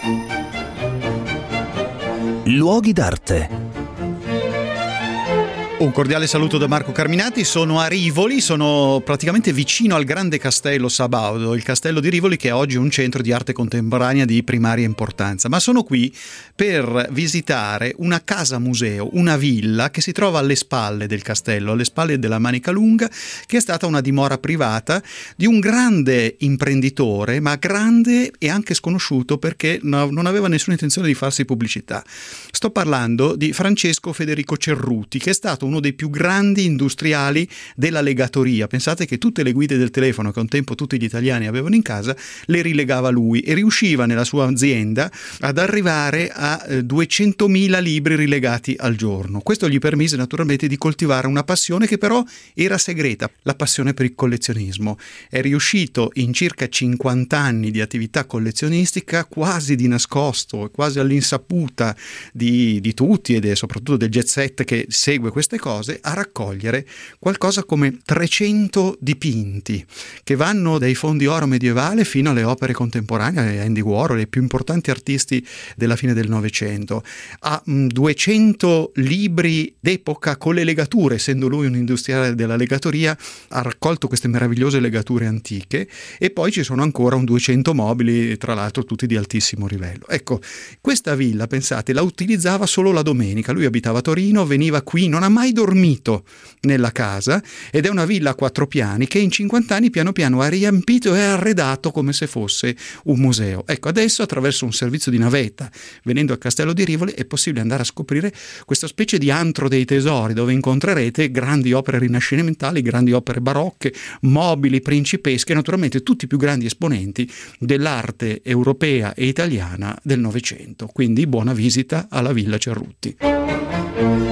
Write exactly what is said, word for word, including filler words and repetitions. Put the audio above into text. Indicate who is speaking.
Speaker 1: Luoghi d'arte.
Speaker 2: Un cordiale saluto da Marco Carminati, sono a Rivoli, sono praticamente vicino al grande castello Sabaudo, il castello di Rivoli che è oggi un centro di arte contemporanea di primaria importanza, ma sono qui per visitare una casa museo, una villa che si trova alle spalle del castello, alle spalle della Manica Lunga, che è stata una dimora privata di un grande imprenditore, ma grande e anche sconosciuto perché non aveva nessuna intenzione di farsi pubblicità. Sto parlando di Francesco Federico Cerruti, che è stato uno dei più grandi industriali della legatoria. Pensate che tutte le guide del telefono che un tempo tutti gli italiani avevano in casa le rilegava lui e riusciva nella sua azienda ad arrivare a eh, duecentomila libri rilegati al giorno. Questo gli permise naturalmente di coltivare una passione che però era segreta, la passione per il collezionismo. È riuscito in circa cinquanta anni di attività collezionistica, quasi di nascosto, quasi all'insaputa di, di tutti ed è soprattutto del jet set che segue queste cose, a raccogliere qualcosa come trecento dipinti che vanno dai fondi oro medievale fino alle opere contemporanee, Andy Warhol, i più importanti artisti della fine del Novecento. Ha mh, duecento libri d'epoca con le legature, essendo lui un industriale della legatoria, ha raccolto queste meravigliose legature antiche e poi ci sono ancora un duecento mobili, tra l'altro tutti di altissimo livello. Ecco, questa villa, pensate, la utilizzava solo la domenica. Lui abitava a Torino, veniva qui, non ha mai dormito nella casa ed è una villa a quattro piani che in cinquanta anni piano piano ha riempito e arredato come se fosse un museo. Ecco, adesso attraverso un servizio di navetta, venendo al castello di Rivoli, è possibile andare a scoprire questa specie di antro dei tesori dove incontrerete grandi opere rinascimentali, grandi opere barocche, mobili principesche, naturalmente tutti i più grandi esponenti dell'arte europea e italiana del Novecento. Quindi buona visita alla Villa Cerruti.